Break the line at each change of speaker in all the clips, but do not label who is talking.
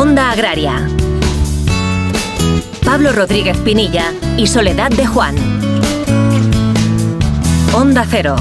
Onda Agraria. Pablo Rodríguez Pinilla y Soledad de Juan. Onda Cero.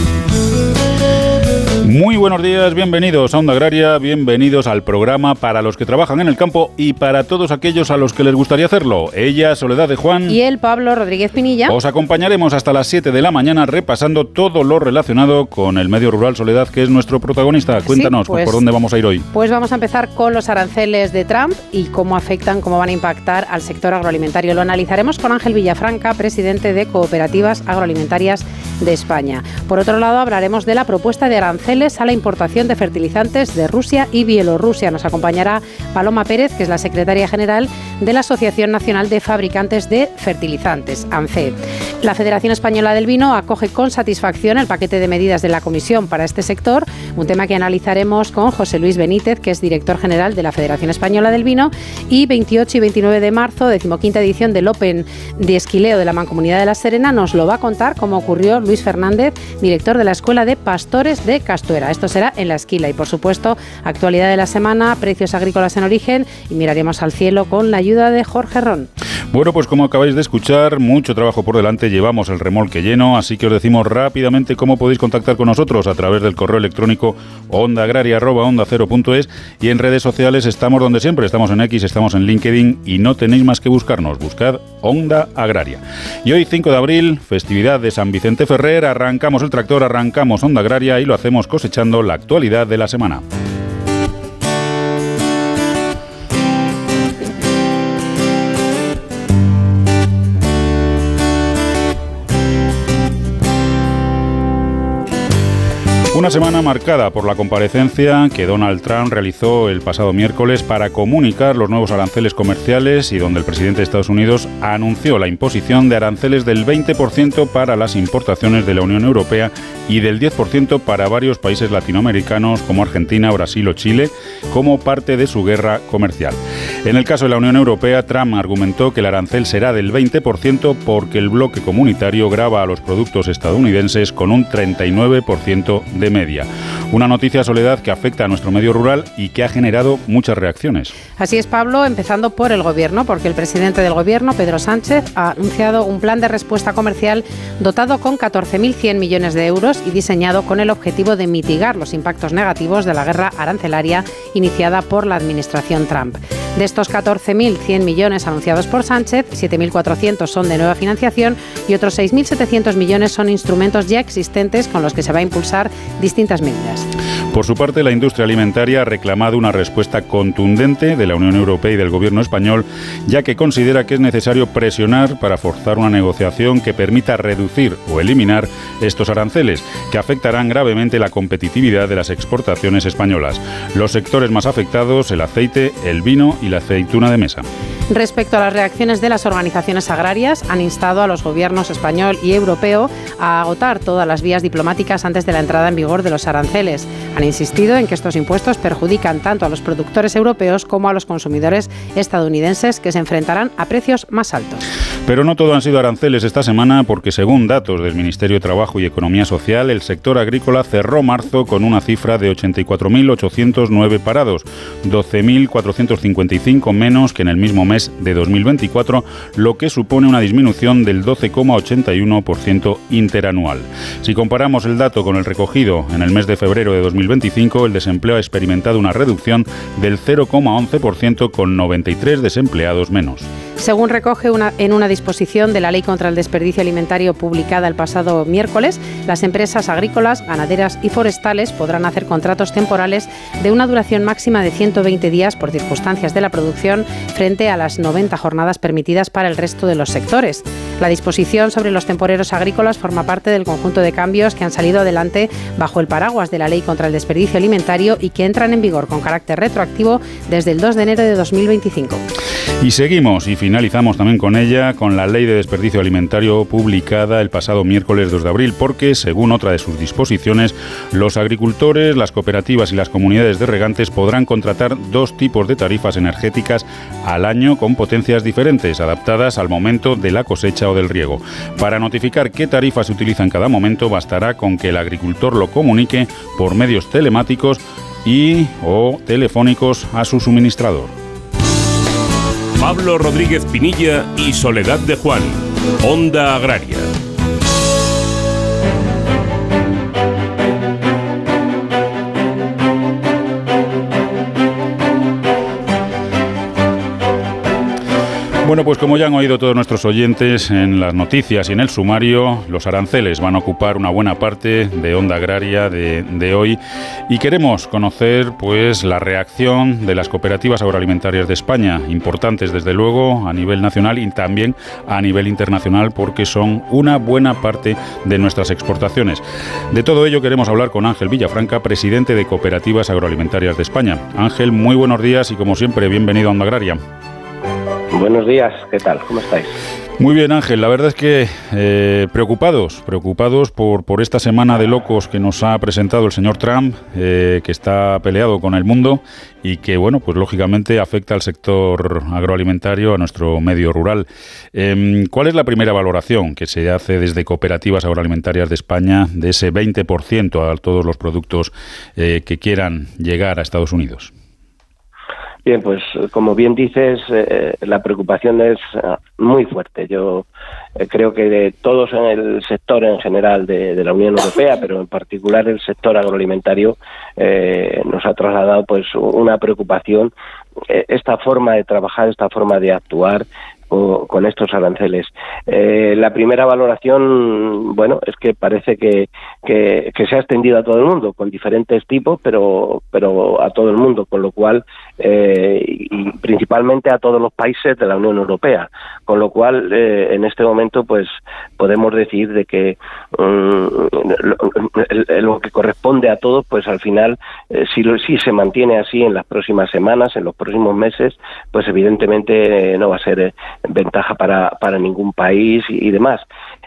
Muy buenos días, bienvenidos a Onda Agraria, bienvenidos al programa para los que trabajan en el campo y para todos aquellos a los que les gustaría hacerlo. Ella, Soledad de Juan.
Y él, Pablo Rodríguez Pinilla.
Os acompañaremos hasta las 7 de la mañana repasando todo lo relacionado con el medio rural, Soledad, que es nuestro protagonista. Cuéntanos, por dónde vamos a ir hoy.
Pues vamos a empezar con los aranceles de Trump y cómo afectan, cómo van a impactar al sector agroalimentario. Lo analizaremos con Ángel Villafranca, presidente de Cooperativas Agroalimentarias de España. Por otro lado, hablaremos de la propuesta de aranceles a la importación de fertilizantes de Rusia y Bielorrusia. Nos acompañará Paloma Pérez, que es la secretaria general de la Asociación Nacional de Fabricantes de Fertilizantes, ANFE. La Federación Española del Vino acoge con satisfacción el paquete de medidas de la Comisión para este sector, un tema que analizaremos con José Luis Benítez, que es director general de la Federación Española del Vino, y 28 y 29 de marzo, 15ª edición del Open de Esquileo de la Mancomunidad de La Serena, nos lo va a contar cómo ocurrió Luis Fernández, director de la Escuela de Pastores de Castuera. Esto será en La Esquila y, por supuesto, actualidad de la semana, precios agrícolas en origen y miraremos al cielo con la ayuda de Jorge Ron.
Bueno, pues como acabáis de escuchar, mucho trabajo por delante, llevamos el remolque lleno, así que os decimos rápidamente cómo podéis contactar con nosotros a través del correo electrónico ondaagraria@ondacero.es y en redes sociales estamos donde siempre, estamos en X, estamos en LinkedIn y no tenéis más que buscarnos, buscad Onda Agraria. Y hoy 5 de abril, festividad de San Vicente Ferrer, arrancamos el tractor, arrancamos Onda Agraria y lo hacemos cosechando la actualidad de la semana. Una semana marcada por la comparecencia que Donald Trump realizó el pasado miércoles para comunicar los nuevos aranceles comerciales y donde el presidente de Estados Unidos anunció la imposición de aranceles del 20% para las importaciones de la Unión Europea y del 10% para varios países latinoamericanos como Argentina, Brasil o Chile, como parte de su guerra comercial. En el caso de la Unión Europea, Trump argumentó que el arancel será del 20% porque el bloque comunitario grava a los productos estadounidenses con un 39% de media. Una noticia, Soledad, que afecta a nuestro medio rural y que ha generado muchas reacciones.
Así es, Pablo, empezando por el Gobierno, porque el presidente del Gobierno, Pedro Sánchez, ha anunciado un plan de respuesta comercial dotado con 14.100 millones de euros y diseñado con el objetivo de mitigar los impactos negativos de la guerra arancelaria iniciada por la administración Trump. De estos 14.100 millones anunciados por Sánchez, 7.400 son de nueva financiación y otros 6.700 millones son instrumentos ya existentes con los que se va a impulsar distintas medidas.
Por su parte, la industria alimentaria ha reclamado una respuesta contundente de la Unión Europea y del Gobierno español, ya que considera que es necesario presionar para forzar una negociación que permita reducir o eliminar estos aranceles, que afectarán gravemente la competitividad de las exportaciones españolas. Los sectores más afectados, el aceite, el vino y la aceituna de mesa.
Respecto a las reacciones de las organizaciones agrarias, han instado a los gobiernos español y europeo a agotar todas las vías diplomáticas antes de la entrada en vigor de los aranceles. Han insistido en que estos impuestos perjudican tanto a los productores europeos como a los consumidores estadounidenses, que se enfrentarán a precios más altos.
Pero no todo han sido aranceles esta semana, porque según datos del Ministerio de Trabajo y Economía Social, el sector agrícola cerró marzo con una cifra de 84.809 parados, 12.455 menos que en el mismo mes de 2024, lo que supone una disminución del 12,81% interanual. Si comparamos el dato con el recogido en el mes de febrero de 2025, el desempleo ha experimentado una reducción del 0,11% con 93 desempleados menos.
Según recoge en una disposición de la Ley contra el Desperdicio Alimentario publicada el pasado miércoles, las empresas agrícolas, ganaderas y forestales podrán hacer contratos temporales de una duración máxima de 120 días por circunstancias de la producción frente a las 90 jornadas permitidas para el resto de los sectores. La disposición sobre los temporeros agrícolas forma parte del conjunto de cambios que han salido adelante bajo el paraguas de la Ley contra el Desperdicio Alimentario y que entran en vigor con carácter retroactivo desde el 2 de enero de 2025.
Y seguimos y finalizamos también con ella, con la Ley de Desperdicio Alimentario publicada el pasado miércoles 2 de abril, porque, según otra de sus disposiciones, los agricultores, las cooperativas y las comunidades de regantes podrán contratar dos tipos de tarifas energéticas al año con potencias diferentes, adaptadas al momento de la cosecha o del riego. Para notificar qué tarifa se utiliza en cada momento, bastará con que el agricultor lo comunique por medios telemáticos y o telefónicos a su suministrador.
Pablo Rodríguez Pinilla y Soledad de Juan. Onda Agraria.
Bueno, pues como ya han oído todos nuestros oyentes en las noticias y en el sumario, los aranceles van a ocupar una buena parte de Onda Agraria de hoy y queremos conocer pues la reacción de las cooperativas agroalimentarias de España, importantes desde luego a nivel nacional y también a nivel internacional porque son una buena parte de nuestras exportaciones. De todo ello queremos hablar con Ángel Villafranca, presidente de Cooperativas Agroalimentarias de España. Ángel, muy buenos días y como siempre, bienvenido a Onda Agraria.
Buenos días, ¿qué tal? ¿Cómo estáis?
Muy bien, Ángel. La verdad es que preocupados por esta semana de locos que nos ha presentado el señor Trump, que está peleado con el mundo y que, bueno, pues lógicamente afecta al sector agroalimentario, a nuestro medio rural. ¿Cuál es la primera valoración que se hace desde Cooperativas Agroalimentarias de España de ese 20% a todos los productos que quieran llegar a Estados Unidos?
Bien, pues como bien dices, la preocupación es muy fuerte. Yo creo que de todos en el sector en general de la Unión Europea, pero en particular el sector agroalimentario, nos ha trasladado pues una preocupación, esta forma de trabajar, esta forma de actuar con estos aranceles. La primera valoración, bueno, es que parece que se ha extendido a todo el mundo, con diferentes tipos, pero a todo el mundo, con lo cual, y principalmente a todos los países de la Unión Europea, con lo cual, en este momento, pues, podemos decir de que lo que corresponde a todos, pues al final, si se mantiene así en las próximas semanas, en los próximos meses, pues evidentemente no va a ser ventaja para ningún país y demás.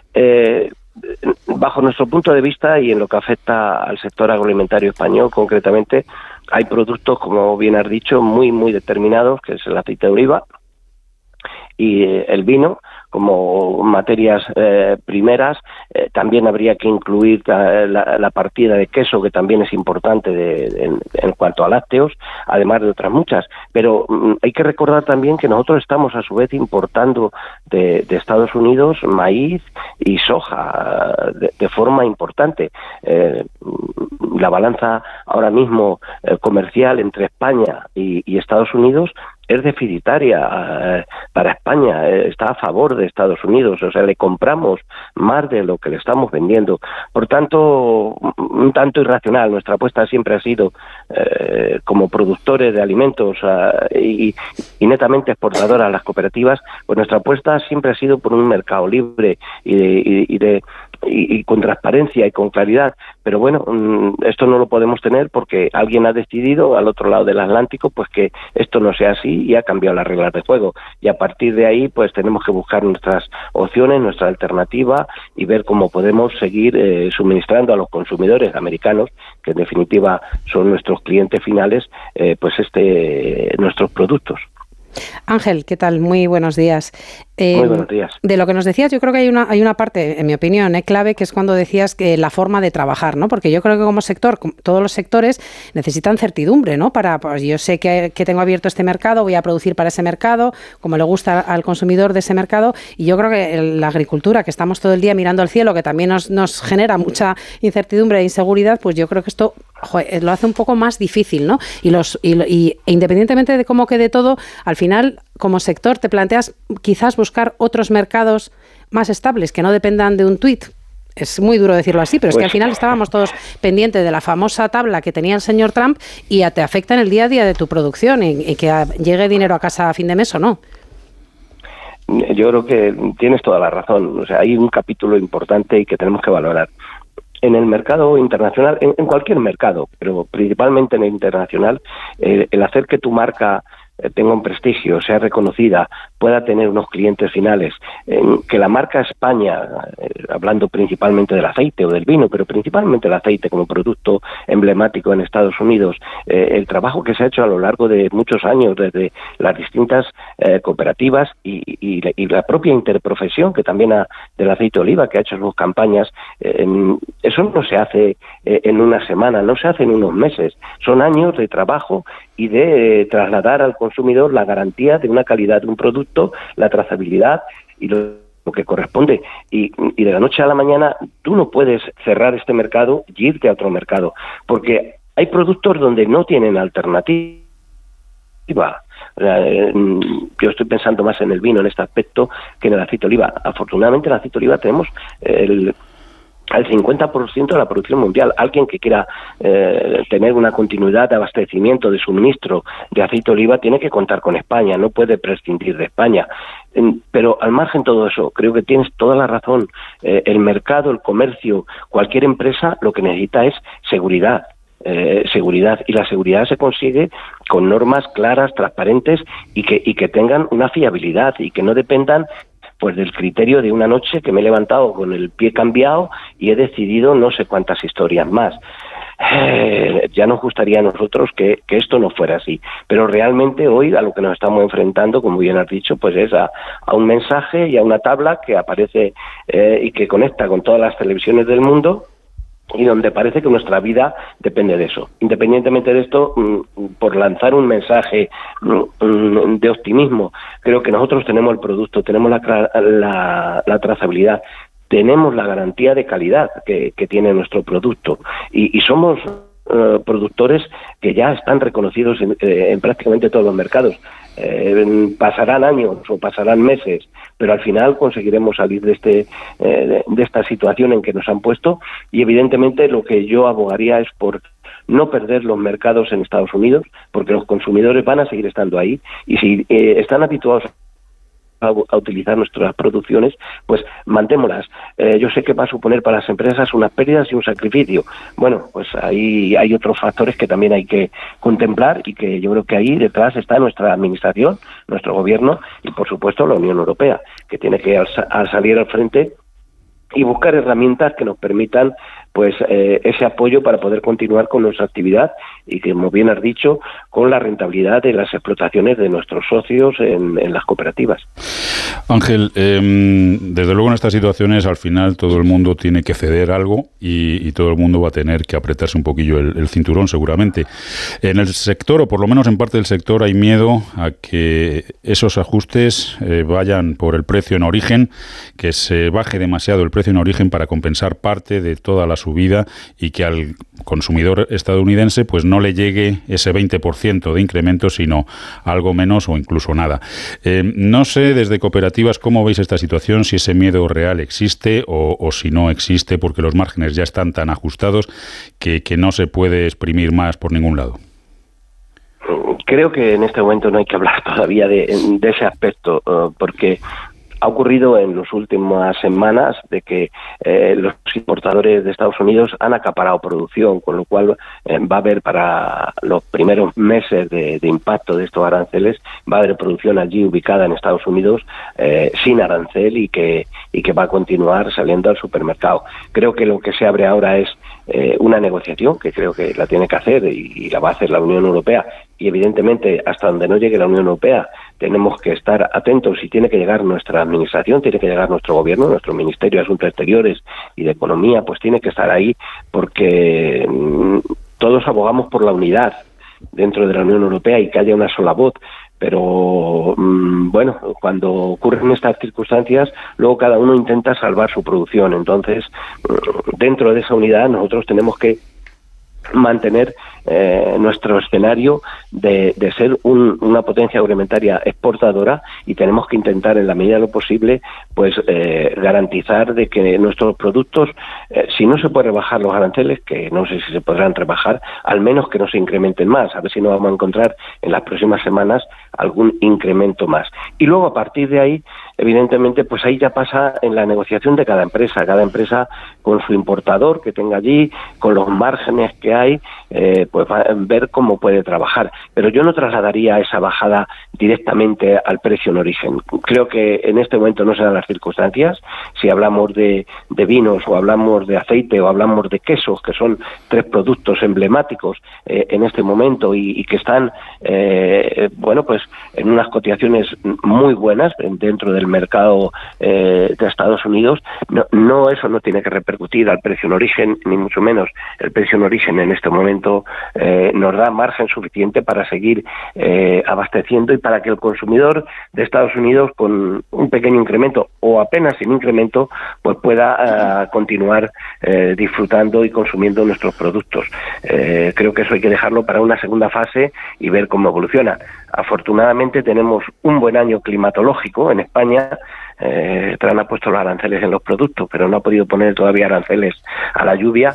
Bajo nuestro punto de vista y en lo que afecta al sector agroalimentario español concretamente, hay productos, como bien has dicho, muy determinados, que es el aceite de oliva y el vino como materias primeras. También habría que incluir la partida de queso, que también es importante en cuanto a lácteos, además de otras muchas. Pero hay que recordar también que nosotros estamos a su vez importando de Estados Unidos maíz y soja de forma importante. La balanza ahora mismo comercial entre España y Estados Unidos es deficitaria para España, está a favor de Estados Unidos, o sea, le compramos más de lo que le estamos vendiendo. Por tanto, un tanto irracional. Nuestra apuesta siempre ha sido, como productores de alimentos y netamente exportadoras a las cooperativas, pues nuestra apuesta siempre ha sido por un mercado libre y con transparencia y con claridad. Pero bueno, esto no lo podemos tener porque alguien ha decidido al otro lado del Atlántico pues que esto no sea así y ha cambiado las reglas de juego. Y a partir de ahí pues tenemos que buscar nuestras opciones, nuestra alternativa y ver cómo podemos seguir suministrando a los consumidores americanos, que en definitiva son nuestros clientes finales, pues nuestros productos.
Ángel, ¿qué tal? Muy buenos días.
Muy buenos días.
De lo que nos decías, yo creo que hay una parte, en mi opinión, clave, que es cuando decías que la forma de trabajar, ¿no? Porque yo creo que como sector, todos los sectores necesitan certidumbre, ¿no? Pues yo sé que tengo abierto este mercado, voy a producir para ese mercado, como le gusta al consumidor de ese mercado, y yo creo que la agricultura, que estamos todo el día mirando al cielo, que también nos genera mucha incertidumbre e inseguridad, pues yo creo que esto lo hace un poco más difícil, ¿no? Y independientemente de cómo quede todo, al final, como sector, te planteas quizás buscar otros mercados más estables, que no dependan de un tuit. Es muy duro decirlo así, pero es que al final estábamos todos pendientes de la famosa tabla que tenía el señor Trump y te afecta en el día a día de tu producción y que llegue dinero a casa a fin de mes o no.
Yo creo que tienes toda la razón. O sea, hay un capítulo importante y que tenemos que valorar. En el mercado internacional, en cualquier mercado, pero principalmente en el internacional, el hacer que tu marca tenga un prestigio, sea reconocida, pueda tener unos clientes finales, que la marca España, hablando principalmente del aceite o del vino, pero principalmente el aceite como producto emblemático en Estados Unidos, el trabajo que se ha hecho a lo largo de muchos años desde las distintas cooperativas y la propia interprofesión que también del aceite de oliva, que ha hecho sus campañas, eso no se hace en una semana, no se hace en unos meses, son años de trabajo y de trasladar al consumidor la garantía de una calidad de un producto, la trazabilidad y lo que corresponde. Y de la noche a la mañana tú no puedes cerrar este mercado y irte a otro mercado, porque hay productos donde no tienen alternativa. Yo estoy pensando más en el vino en este aspecto que en el aceite de oliva. Afortunadamente en el aceite de oliva tenemos al 50% de la producción mundial. Alguien que quiera tener una continuidad de abastecimiento, de suministro de aceite de oliva, tiene que contar con España, no puede prescindir de España. Pero al margen de todo eso, creo que tienes toda la razón. El mercado, el comercio, cualquier empresa lo que necesita es seguridad. Y la seguridad se consigue con normas claras, transparentes y que tengan una fiabilidad y que no dependan pues del criterio de una noche que me he levantado con el pie cambiado y he decidido no sé cuántas historias más. Ya nos gustaría a nosotros que esto no fuera así, pero realmente hoy a lo que nos estamos enfrentando, como bien has dicho, pues es a un mensaje y a una tabla que aparece y que conecta con todas las televisiones del mundo, y donde parece que nuestra vida depende de eso. Independientemente de esto, por lanzar un mensaje de optimismo, creo que nosotros tenemos el producto, tenemos la trazabilidad, tenemos la garantía de calidad que tiene nuestro producto y somos productores que ya están reconocidos en prácticamente todos los mercados. Pasarán años o pasarán meses, pero al final conseguiremos salir de esta situación en que nos han puesto, y evidentemente lo que yo abogaría es por no perder los mercados en Estados Unidos, porque los consumidores van a seguir estando ahí, y si están habituados a utilizar nuestras producciones, pues mantémoslas. Yo sé que va a suponer para las empresas unas pérdidas y un sacrificio. Bueno, pues ahí hay otros factores que también hay que contemplar y que yo creo que ahí detrás está nuestra administración, nuestro gobierno y por supuesto la Unión Europea, que tiene que salir al frente y buscar herramientas que nos permitan pues ese apoyo para poder continuar con nuestra actividad y que, como bien has dicho, con la rentabilidad de las explotaciones de nuestros socios en las cooperativas.
Ángel, desde luego en estas situaciones al final todo el mundo tiene que ceder algo y todo el mundo va a tener que apretarse un poquillo el cinturón seguramente. En el sector, o por lo menos en parte del sector, hay miedo a que esos ajustes vayan por el precio en origen, que se baje demasiado el precio en origen para compensar parte de toda la subida y que al consumidor estadounidense pues no le llegue ese 20% de incremento, sino algo menos o incluso nada. No sé desde cooperativas cómo veis esta situación, si ese miedo real existe o si no existe, porque los márgenes ya están tan ajustados que no se puede exprimir más por ningún lado.
Creo que en este momento no hay que hablar todavía de ese aspecto, porque ha ocurrido en las últimas semanas de que los importadores de Estados Unidos han acaparado producción, con lo cual va a haber para los primeros meses de impacto de estos aranceles, va a haber producción allí ubicada en Estados Unidos sin arancel y que va a continuar saliendo al supermercado. Creo que lo que se abre ahora es una negociación, que creo que la tiene que hacer y la va a hacer la Unión Europea, y evidentemente hasta donde no llegue la Unión Europea tenemos que estar atentos y tiene que llegar nuestra administración, tiene que llegar nuestro gobierno, nuestro Ministerio de Asuntos Exteriores y de Economía, pues tiene que estar ahí, porque todos abogamos por la unidad dentro de la Unión Europea y que haya una sola voz. Pero bueno, cuando ocurren estas circunstancias, luego cada uno intenta salvar su producción. Entonces, dentro de esa unidad nosotros tenemos que mantener nuestro escenario de ser una potencia agroalimentaria exportadora, y tenemos que intentar en la medida de lo posible pues garantizar de que nuestros productos, si no se puede rebajar los aranceles, que no sé si se podrán rebajar, al menos que no se incrementen más, a ver si no vamos a encontrar en las próximas semanas algún incremento más. Y luego a partir de ahí, evidentemente, pues ahí ya pasa en la negociación de cada empresa con su importador que tenga allí, con los márgenes que hay, pues ver cómo puede trabajar. Pero yo no trasladaría esa bajada directamente al precio en origen. Creo que en este momento no se dan las circunstancias. Si hablamos de vinos, o hablamos de aceite, o hablamos de quesos, que son 3 productos emblemáticos en este momento y que están, bueno, pues en unas cotizaciones muy buenas dentro del mercado de Estados Unidos, eso no tiene que repercutir al precio en origen, ni mucho menos. El precio en origen en este momento nos da margen suficiente para seguir abasteciendo y para que el consumidor de Estados Unidos, con un pequeño incremento o apenas sin incremento, pues pueda continuar disfrutando y consumiendo nuestros productos. Creo que eso hay que dejarlo para una segunda fase y ver cómo evoluciona. Afortunadamente tenemos un buen año climatológico en España. Trump ha puesto los aranceles en los productos, pero no ha podido poner todavía aranceles a la lluvia,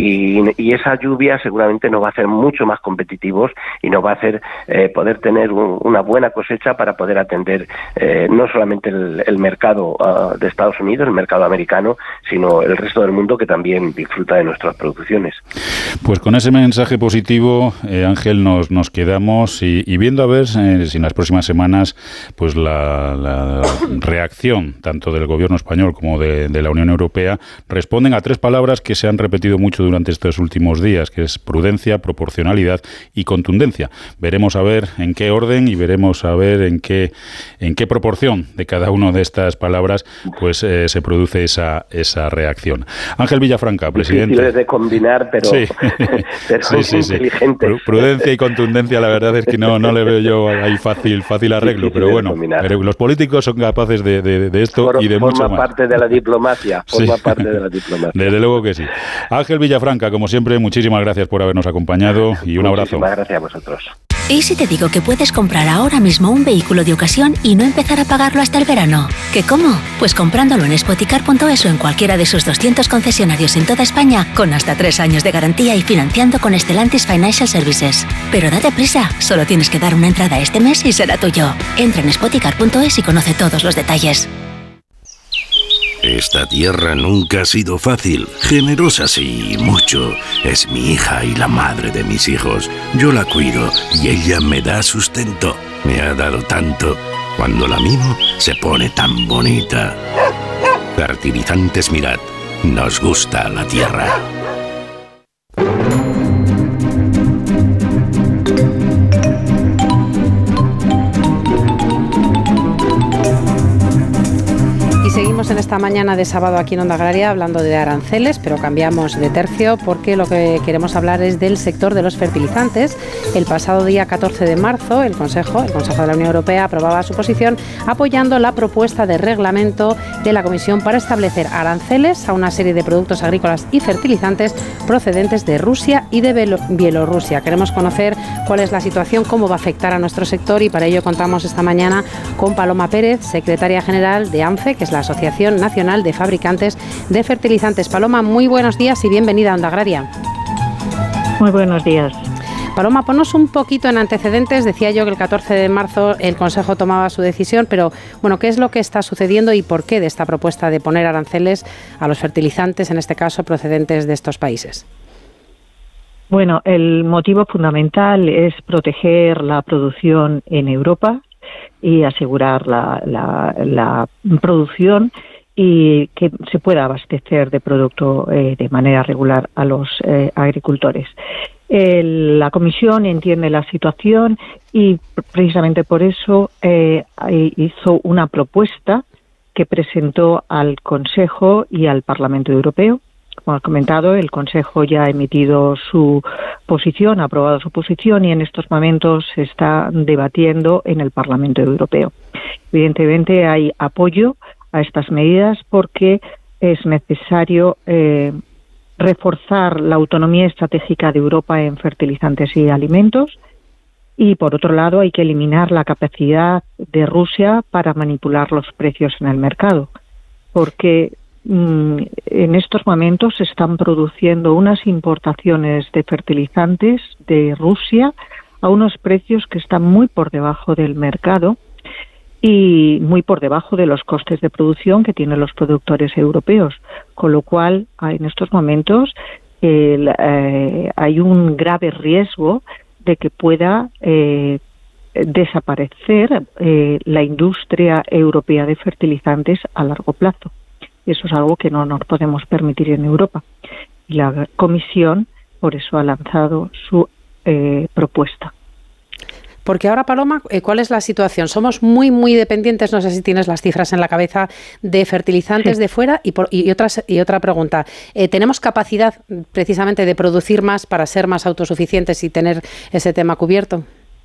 y esa lluvia seguramente nos va a hacer mucho más competitivos y nos va a hacer poder tener una buena cosecha para poder atender no solamente el mercado de Estados Unidos, el mercado americano, sino el resto del mundo, que también disfruta de nuestras producciones.
Pues con ese mensaje positivo, Ángel, nos quedamos y viendo a ver si en las próximas semanas pues la reacción tanto del gobierno español como de la Unión Europea responden a 3 palabras que se han repetido mucho durante estos últimos días, que es prudencia, proporcionalidad y contundencia. Veremos a ver en qué orden y veremos a ver en qué proporción de cada una de estas palabras pues se produce esa reacción. Ángel Villafranca, presidente.
Difíciles de combinar, pero,
sí.
pero sí.
Inteligentes. Prudencia y contundencia, la verdad es que no le veo yo ahí fácil arreglo, pero bueno, los políticos son capaces de esto y de mucho más.
Forma parte de la diplomacia.
Desde luego que sí. Ángel Villafranca, como siempre, muchísimas gracias por habernos acompañado y un abrazo.
Muchísimas gracias a vosotros.
¿Y si te digo que puedes comprar ahora mismo un vehículo de ocasión y no empezar a pagarlo hasta el verano? ¿Qué cómo? Pues comprándolo en Spoticar.es o en cualquiera de sus 200 concesionarios en toda España, con hasta 3 años de garantía y financiando con Stellantis Financial Services. Pero date prisa, solo tienes que dar una entrada este mes y será tuyo. Entra en Spoticar.es y conoce todos los detalles.
Esta tierra nunca ha sido fácil, generosa sí, mucho. Es mi hija y la madre de mis hijos. Yo la cuido y ella me da sustento. Me ha dado tanto. Cuando la mimo, se pone tan bonita. Fertilizantes Mirad. Nos gusta la tierra.
Seguimos en esta mañana de sábado aquí en Onda Agraria hablando de aranceles, pero cambiamos de tercio porque lo que queremos hablar es del sector de los fertilizantes. El pasado día 14 de marzo, el Consejo de la Unión Europea aprobaba su posición apoyando la propuesta de reglamento de la Comisión para establecer aranceles a una serie de productos agrícolas y fertilizantes procedentes de Rusia y de Bielorrusia. Queremos conocer cuál es la situación, cómo va a afectar a nuestro sector, y para ello contamos esta mañana con Paloma Pérez, secretaria general de ANFE, que es la Asociación Nacional de Fabricantes de Fertilizantes. Paloma, muy buenos días y bienvenida a Onda Agraria.
Muy buenos días.
Paloma, ponnos un poquito en antecedentes. Decía yo que el 14 de marzo el Consejo tomaba su decisión, pero bueno, ¿qué es lo que está sucediendo y por qué de esta propuesta de poner aranceles a los fertilizantes, en este caso procedentes de estos países?
Bueno, el motivo fundamental es proteger la producción en Europa y asegurar la producción y que se pueda abastecer de producto de manera regular a los agricultores. La Comisión entiende la situación y precisamente por eso hizo una propuesta que presentó al Consejo y al Parlamento Europeo. Como has comentado, el Consejo ya ha emitido su posición, ha aprobado su posición y en estos momentos se está debatiendo en el Parlamento Europeo. Evidentemente hay apoyo a estas medidas porque es necesario reforzar la autonomía estratégica de Europa en fertilizantes y alimentos y, por otro lado, hay que eliminar la capacidad de Rusia para manipular los precios en el mercado, porque en estos momentos se están produciendo unas importaciones de fertilizantes de Rusia a unos precios que están muy por debajo del mercado y muy por debajo de los costes de producción que tienen los productores europeos, con lo cual en estos momentos hay un grave riesgo de que pueda desaparecer la industria europea de fertilizantes a largo plazo. Y eso es algo que no nos podemos permitir en Europa. Y la Comisión, por eso, ha lanzado su propuesta.
Porque ahora, Paloma, ¿cuál es la situación? Somos muy, muy dependientes, no sé si tienes las cifras en la cabeza, de fertilizantes de fuera. Y otra pregunta, ¿tenemos capacidad precisamente de producir más para ser más autosuficientes y tener ese tema cubierto?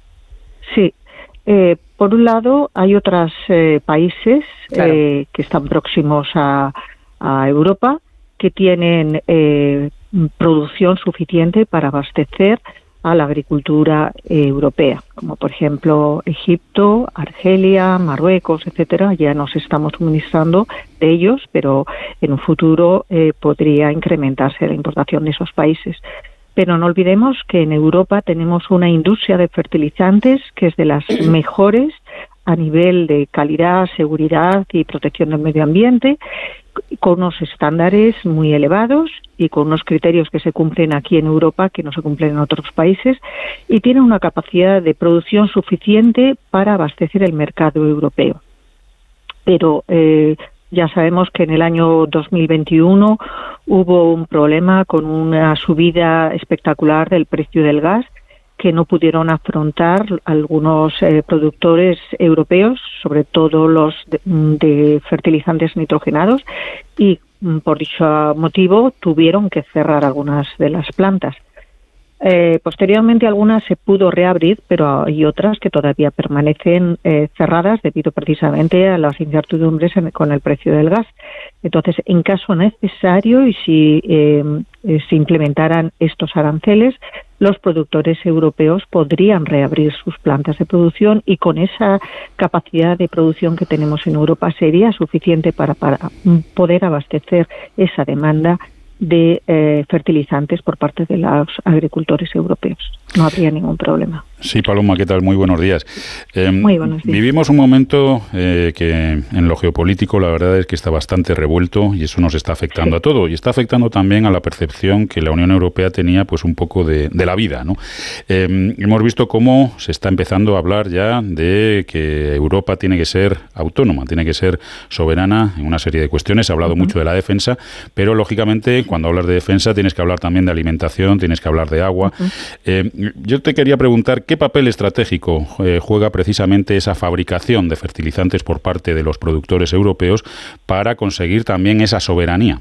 Sí. Por un lado, hay otros países que están próximos a Europa que tienen producción suficiente para abastecer a la agricultura europea, como por ejemplo Egipto, Argelia, Marruecos, etcétera. Ya nos estamos suministrando de ellos, pero en un futuro podría incrementarse la importación de esos países. Pero no olvidemos que en Europa tenemos una industria de fertilizantes que es de las mejores a nivel de calidad, seguridad y protección del medio ambiente, con unos estándares muy elevados y con unos criterios que se cumplen aquí en Europa que no se cumplen en otros países, y tiene una capacidad de producción suficiente para abastecer el mercado europeo. Pero ya sabemos que en el año 2021 hubo un problema con una subida espectacular del precio del gas que no pudieron afrontar algunos productores europeos, sobre todo los de fertilizantes nitrogenados, y por dicho motivo tuvieron que cerrar algunas de las plantas. Posteriormente algunas se pudo reabrir, pero hay otras que todavía permanecen cerradas debido precisamente a las incertidumbres con el precio del gas. Entonces, en caso necesario y si se implementaran estos aranceles, los productores europeos podrían reabrir sus plantas de producción, y con esa capacidad de producción que tenemos en Europa sería suficiente para poder abastecer esa demanda de fertilizantes por parte de los agricultores europeos. No habría ningún problema.
Sí, Paloma, ¿qué tal? Muy buenos días.
Muy buenos días.
Vivimos un momento que en lo geopolítico la verdad es que está bastante revuelto, y eso nos está afectando a todo, y está afectando también a la percepción que la Unión Europea tenía pues un poco de la vida, ¿no? Hemos visto cómo se está empezando a hablar ya de que Europa tiene que ser autónoma, tiene que ser soberana en una serie de cuestiones. Se ha hablado mucho de la defensa, pero lógicamente cuando hablas de defensa tienes que hablar también de alimentación, tienes que hablar de agua. Yo te quería preguntar qué papel estratégico juega precisamente esa fabricación de fertilizantes por parte de los productores europeos para conseguir también esa soberanía.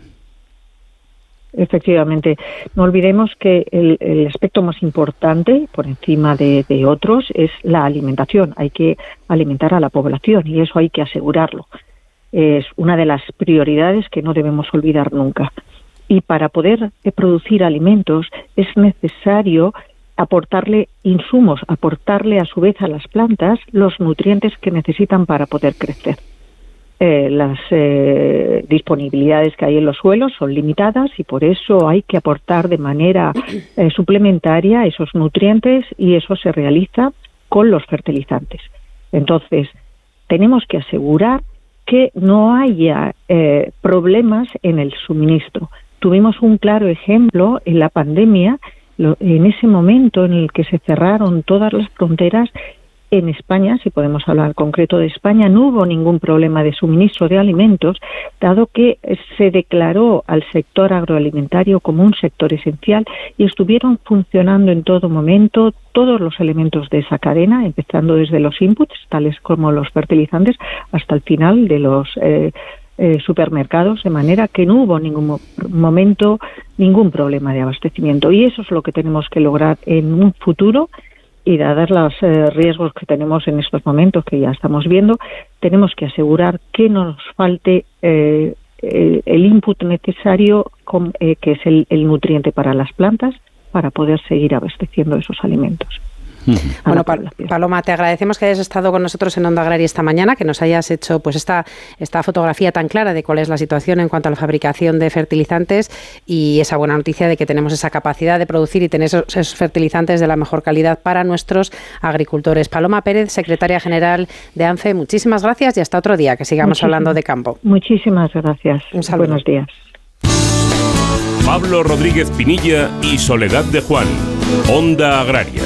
Efectivamente. No olvidemos que el aspecto más importante, por encima de otros, es la alimentación. Hay que alimentar a la población y eso hay que asegurarlo. Es una de las prioridades que no debemos olvidar nunca. Y para poder producir alimentos es necesario aportarle insumos, aportarle a su vez a las plantas los nutrientes que necesitan para poder crecer. Las disponibilidades que hay en los suelos son limitadas y por eso hay que aportar de manera suplementaria esos nutrientes, y eso se realiza con los fertilizantes. Entonces, tenemos que asegurar que no haya problemas en el suministro. Tuvimos un claro ejemplo en la pandemia, en ese momento en el que se cerraron todas las fronteras. En España, si podemos hablar en concreto de España, no hubo ningún problema de suministro de alimentos, dado que se declaró al sector agroalimentario como un sector esencial y estuvieron funcionando en todo momento todos los elementos de esa cadena, empezando desde los inputs, tales como los fertilizantes, hasta el final de los supermercados, de manera que no hubo en ningún momento ningún problema de abastecimiento. Y eso es lo que tenemos que lograr en un futuro. Y dados los riesgos que tenemos en estos momentos, que ya estamos viendo, tenemos que asegurar que no nos falte el input necesario, que es el nutriente para las plantas, para poder seguir abasteciendo esos alimentos.
Bueno, Paloma, te agradecemos que hayas estado con nosotros en Onda Agraria esta mañana, que nos hayas hecho pues esta fotografía tan clara de cuál es la situación en cuanto a la fabricación de fertilizantes, y esa buena noticia de que tenemos esa capacidad de producir y tener esos fertilizantes de la mejor calidad para nuestros agricultores. Paloma Pérez, secretaria general de ANFE, muchísimas gracias y hasta otro día, que sigamos hablando de campo.
Muchísimas gracias.
Un saludo.
Buenos días.
Pablo Rodríguez Pinilla y Soledad de Juan. Onda Agraria.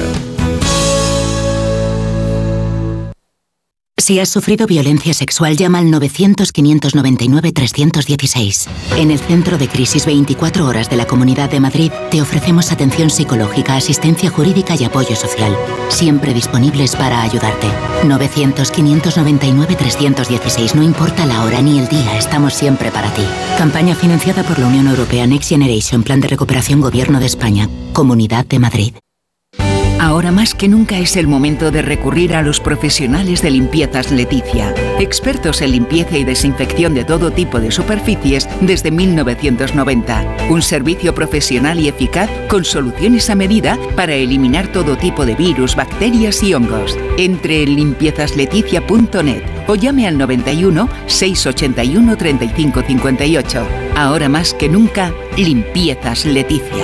Si has sufrido violencia sexual, llama al 900-599-316. En el Centro de Crisis 24 Horas de la Comunidad de Madrid te ofrecemos atención psicológica, asistencia jurídica y apoyo social. Siempre disponibles para ayudarte. 900-599-316. No importa la hora ni el día, estamos siempre para ti. Campaña financiada por la Unión Europea Next Generation, Plan de Recuperación Gobierno de España. Comunidad de Madrid.
Ahora más que nunca es el momento de recurrir a los profesionales de Limpiezas Leticia, expertos en limpieza y desinfección de todo tipo de superficies desde 1990. Un servicio profesional y eficaz con soluciones a medida para eliminar todo tipo de virus, bacterias y hongos. Entre en limpiezasLeticia.net o llame al 91 681 35 58. Ahora más que nunca, Limpiezas Leticia.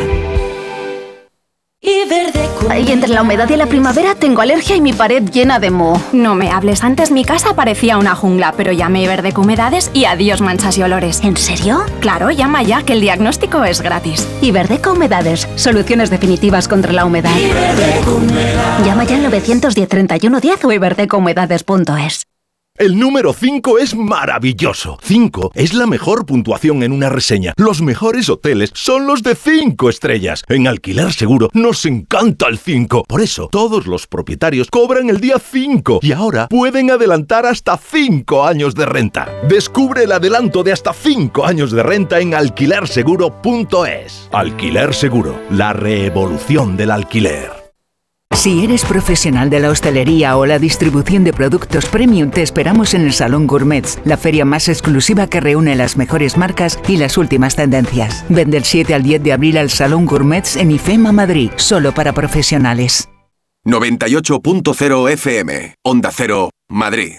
Y entre la humedad y la primavera tengo alergia y mi pared llena de moho.
No me hables, antes mi casa parecía una jungla, pero llamé Iberdeco Humedades y adiós manchas y olores.
¿En serio?
Claro, llama ya, que el diagnóstico es gratis.
Iberdeco Humedades, soluciones definitivas contra la humedad. Llama ya al 910-3110 o iberdecohumedades.es.
El número 5 es maravilloso. 5 es la mejor puntuación en una reseña. Los mejores hoteles son los de 5 estrellas. En Alquiler Seguro nos encanta el 5. Por eso, todos los propietarios cobran el día 5 y ahora pueden adelantar hasta 5 años de renta. Descubre el adelanto de hasta 5 años de renta en alquilerseguro.es. Alquiler Seguro, la revolución del alquiler.
Si eres profesional de la hostelería o la distribución de productos premium, te esperamos en el Salón Gourmets, la feria más exclusiva que reúne las mejores marcas y las últimas tendencias. Ven del 7 al 10 de abril al Salón Gourmets en IFEMA Madrid, solo para profesionales.
98.0 FM, Onda Cero, Madrid.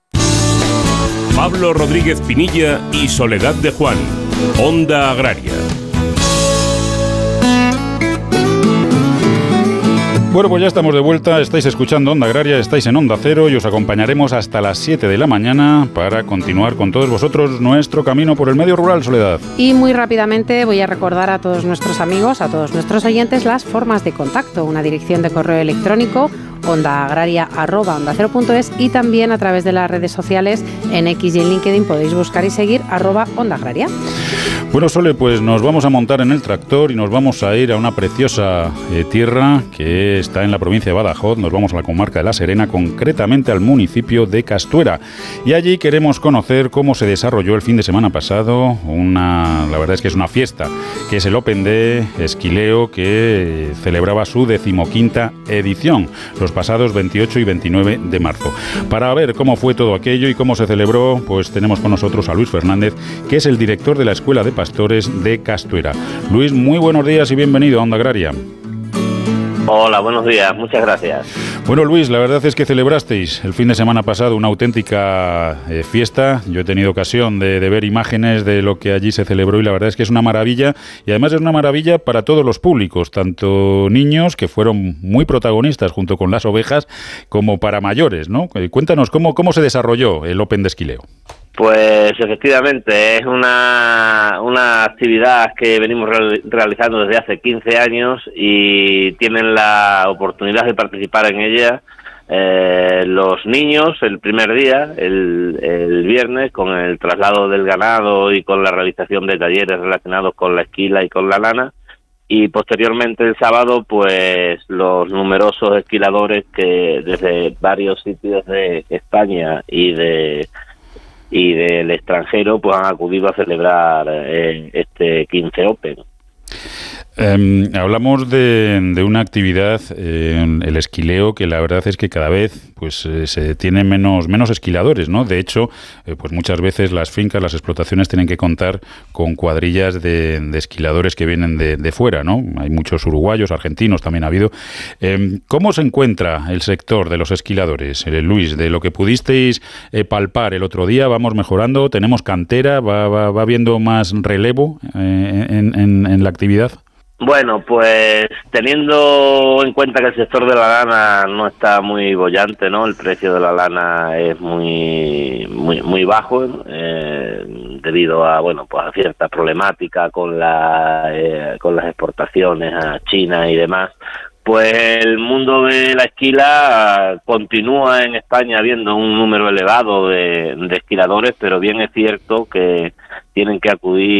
Pablo Rodríguez Pinilla y Soledad de Juan. Onda Agraria.
Bueno, pues ya estamos de vuelta, estáis escuchando Onda Agraria, estáis en Onda Cero y os acompañaremos hasta las 7 de la mañana para continuar con todos vosotros nuestro camino por el medio rural, Soledad.
Y muy rápidamente voy a recordar a todos nuestros amigos, a todos nuestros oyentes, las formas de contacto. Una dirección de correo electrónico, ondaagraria@ondacero.es, y también a través de las redes sociales en X y en LinkedIn podéis buscar y seguir @Onda Agraria.
Bueno, Sole, pues nos vamos a montar en el tractor y nos vamos a ir a una preciosa tierra que está en la provincia de Badajoz. Nos vamos a la comarca de La Serena, concretamente al municipio de Castuera. Y allí queremos conocer cómo se desarrolló el fin de semana pasado la verdad es que es una fiesta, que es el Open de Esquileo, que celebraba su 15ª edición, los pasados 28 y 29 de marzo. Para ver cómo fue todo aquello y cómo se celebró, pues tenemos con nosotros a Luis Fernández, que es el director de la Escuela de Pastores de Castuera. Luis, muy buenos días y bienvenido a Onda Agraria.
Hola, buenos días, muchas gracias.
Bueno, Luis, la verdad es que celebrasteis el fin de semana pasado una auténtica fiesta. Yo he tenido ocasión de ver imágenes de lo que allí se celebró y la verdad es que es una maravilla, y además es una maravilla para todos los públicos, tanto niños, que fueron muy protagonistas junto con las ovejas, como para mayores, ¿no? Cuéntanos cómo se desarrolló el Open de Esquileo.
Pues efectivamente es una actividad que venimos realizando desde hace 15 años y tienen la oportunidad de participar en ella los niños el primer día, el viernes, con el traslado del ganado y con la realización de talleres relacionados con la esquila y con la lana, y posteriormente el sábado pues los numerosos esquiladores que desde varios sitios de España y del extranjero pues han acudido a celebrar este 15 Open.
Hablamos de una actividad, el esquileo, que la verdad es que cada vez pues se tiene menos esquiladores, ¿no? De hecho, pues muchas veces las fincas, las explotaciones tienen que contar con cuadrillas de esquiladores que vienen de fuera, ¿no? Hay muchos uruguayos, argentinos también ha habido. ¿Cómo se encuentra el sector de los esquiladores, Luis? De lo que pudisteis palpar el otro día, ¿vamos mejorando? ¿Tenemos cantera? ¿Va habiendo más relevo en la actividad?
Bueno, pues teniendo en cuenta que el sector de la lana no está muy boyante, ¿no? El precio de la lana es muy bajo debido a, bueno, pues a cierta problemática con las exportaciones a China y demás. Pues el mundo de la esquila continúa en España habiendo un número elevado de esquiladores, pero bien es cierto que tienen que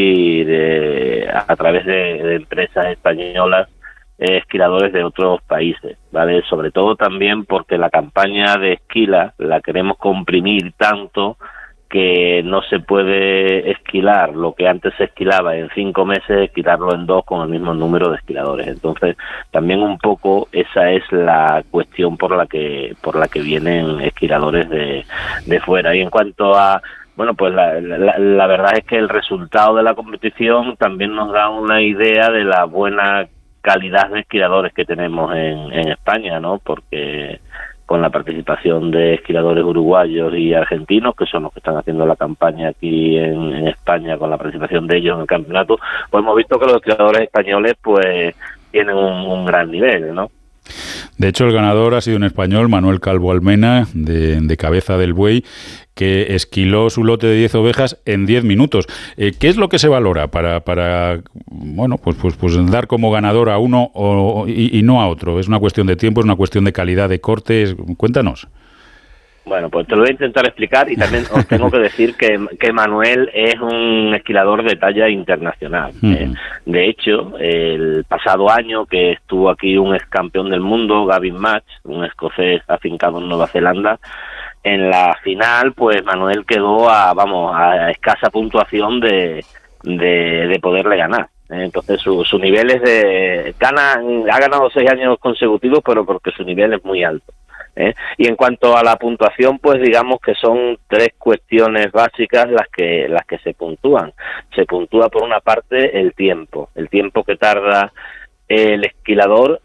acudir a través de empresas españolas esquiladores de otros países, ¿vale? Sobre todo también porque la campaña de esquila la queremos comprimir tanto que no se puede esquilar lo que antes se esquilaba en 5 meses, esquilarlo en 2 con el mismo número de esquiladores. Entonces, también un poco esa es la cuestión por la que vienen esquiladores de fuera. Y en cuanto a, bueno, pues la verdad es que el resultado de la competición también nos da una idea de la buena calidad de esquiladores que tenemos en España, ¿no? Porque con la participación de esquiladores uruguayos y argentinos, que son los que están haciendo la campaña aquí en España, con la participación de ellos en el campeonato, pues hemos visto que los esquiladores españoles pues tienen un gran nivel, ¿no?
De hecho, el ganador ha sido un español, Manuel Calvo Almena, de Cabeza del Buey, que esquiló su lote de 10 ovejas en 10 minutos. ¿Qué es lo que se valora para bueno, pues dar como ganador a uno y no a otro? ¿Es una cuestión de tiempo, es una cuestión de calidad de cortes? Cuéntanos.
Bueno, pues te lo voy a intentar explicar y también os tengo que decir que Manuel es un esquilador de talla internacional. De hecho, el pasado año que estuvo aquí un ex campeón del mundo, Gavin Match, un escocés afincado en Nueva Zelanda, en la final, pues Manuel quedó a escasa puntuación de poderle ganar. Entonces su nivel es ha ganado 6 años consecutivos, pero porque su nivel es muy alto. Y en cuanto a la puntuación, pues digamos que son 3 cuestiones básicas las que se puntúan. Se puntúa por una parte el tiempo que tarda el esquilador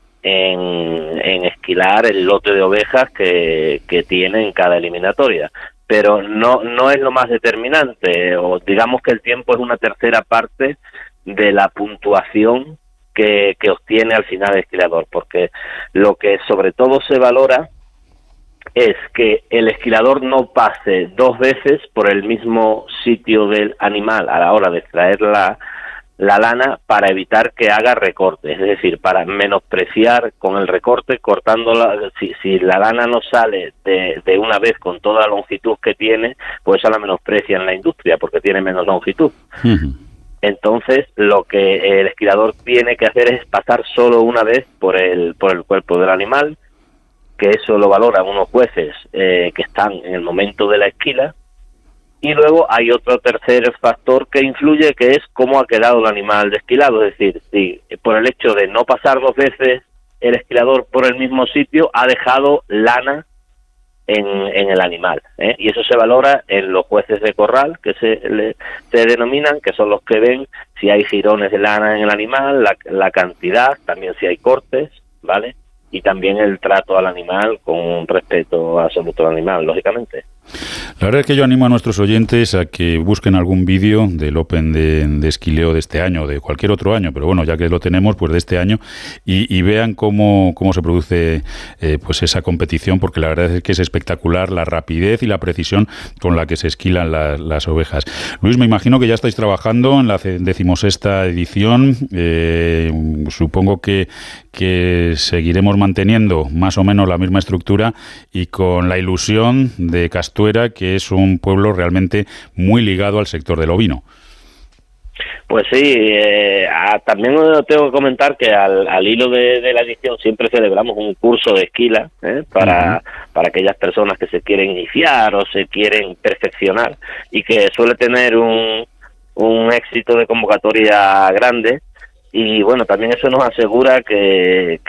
en esquilar el lote de ovejas que tiene en cada eliminatoria, pero no es lo más determinante, o digamos que el tiempo es una tercera parte de la puntuación que obtiene al final el esquilador, porque lo que sobre todo se valora es que el esquilador no pase 2 veces por el mismo sitio del animal a la hora de extraer la lana, para evitar que haga recortes, es decir, para menospreciar con el recorte, cortándola. Si la lana no sale de una vez con toda la longitud que tiene, pues esa la menosprecia en la industria porque tiene menos longitud. Entonces, lo que el esquilador tiene que hacer es pasar solo una vez por el cuerpo del animal, que eso lo valoran unos jueces que están en el momento de la esquila. Y luego hay otro tercer factor que influye, que es cómo ha quedado el animal desquilado. Es decir, si por el hecho de no pasar 2 veces el esquilador por el mismo sitio, ha dejado lana en el animal, y eso se valora en los jueces de corral, que se denominan, que son los que ven si hay jirones de lana en el animal, la cantidad, también si hay cortes, ¿vale? Y también el trato al animal con un respeto absoluto al animal, lógicamente.
La verdad es que yo animo a nuestros oyentes a que busquen algún vídeo del Open de esquileo de este año, de cualquier otro año, pero bueno, ya que lo tenemos, pues de este año, y vean cómo se produce pues esa competición, porque la verdad es que es espectacular la rapidez y la precisión con la que se esquilan las ovejas. Luis, me imagino que ya estáis trabajando en la 16ª edición. Supongo que seguiremos manteniendo más o menos la misma estructura y con la ilusión de Castuera, que es un pueblo realmente muy ligado al sector del ovino.
Pues sí, también tengo que comentar que al hilo de la edición siempre celebramos un curso de esquila para aquellas personas que se quieren iniciar o se quieren perfeccionar, y que suele tener un éxito de convocatoria grande. Y bueno, también eso nos asegura que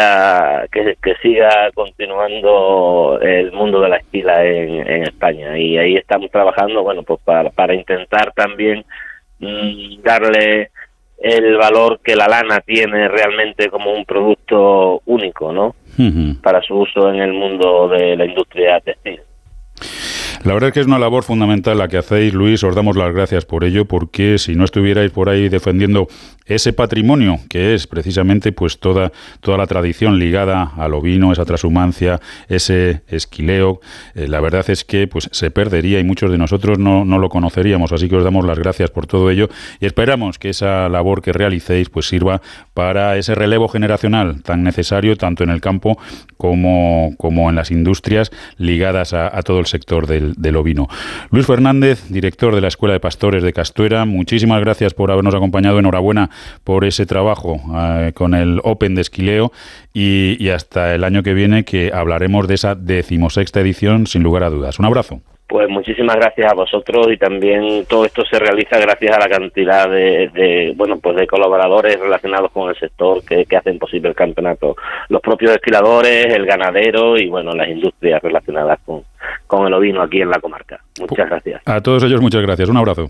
siga continuando el mundo de la esquila en España, y ahí estamos trabajando, bueno, pues para intentar también darle el valor que la lana tiene realmente como un producto único, ¿no? Para su uso en el mundo de la industria textil.
La verdad es que es una labor fundamental la que hacéis, Luis, os damos las gracias por ello, porque si no estuvierais por ahí defendiendo ese patrimonio que es precisamente pues toda la tradición ligada al ovino, esa transhumancia, ese esquileo, la verdad es que pues se perdería y muchos de nosotros no lo conoceríamos, así que os damos las gracias por todo ello y esperamos que esa labor que realicéis pues sirva para ese relevo generacional tan necesario tanto en el campo como en las industrias ligadas a todo el sector del ovino. Luis Fernández, director de la Escuela de Pastores de Castuera, muchísimas gracias por habernos acompañado, enhorabuena por ese trabajo con el Open de esquileo y hasta el año que viene, que hablaremos de esa 16ª edición sin lugar a dudas. Un abrazo.
Pues muchísimas gracias a vosotros y también todo esto se realiza gracias a la cantidad de colaboradores relacionados con el sector que hacen posible el campeonato. Los propios esquiladores, el ganadero y las industrias relacionadas con el ovino aquí en la comarca. Muchas gracias.
A todos ellos muchas gracias. Un abrazo.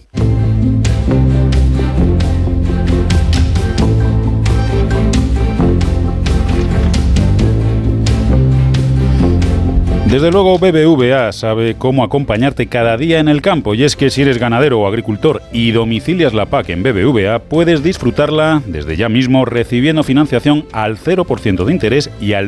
Desde luego BBVA sabe cómo acompañarte cada día en el campo, y es que si eres ganadero o agricultor y domicilias la PAC en BBVA, puedes disfrutarla desde ya mismo recibiendo financiación al 0% de interés y al